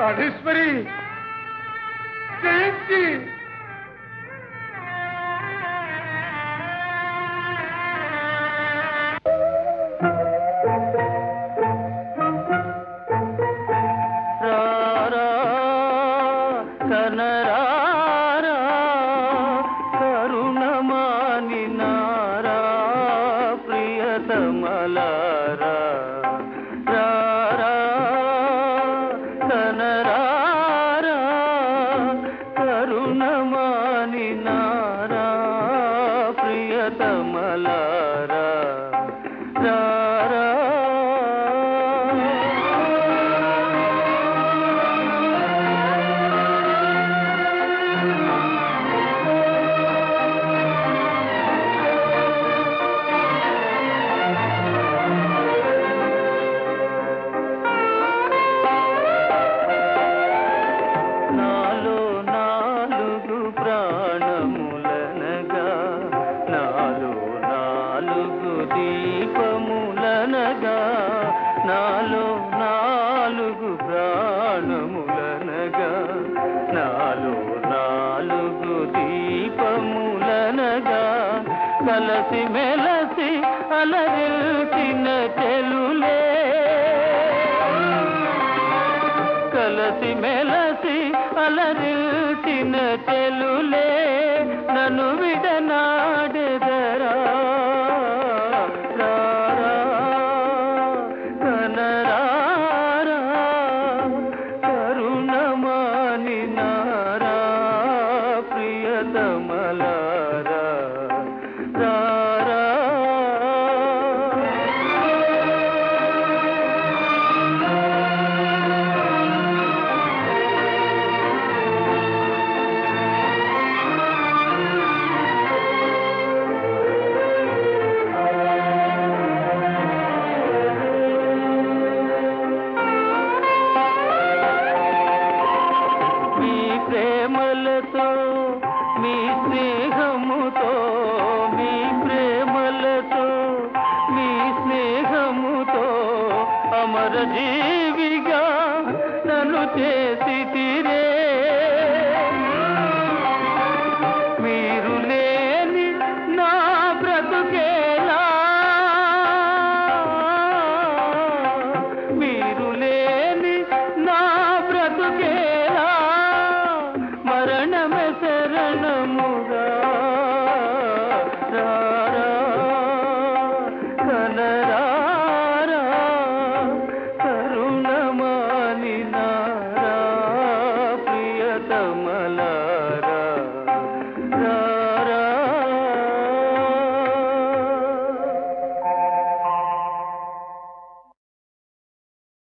ప్రాణేశ్వరి జయంతి కలసి మెలసి అలరిల్చిన చెలులే కలసి మెలసి అలరిల్చిన చెలులే నన్ను విడనాడెదరా కనరారా కరుణమాని నారా ప్రియతమలారా ప్రేమలతో మీ స్నేహముతో మీ ప్రేమలతో మీ స్నేహముతో అమర జీవిగా నన్ను చేసి తీరే మీరు లేని నా బ్రతుకేలా మీరు లేని నా బ్రతుకేలా మరణమే శరణముగా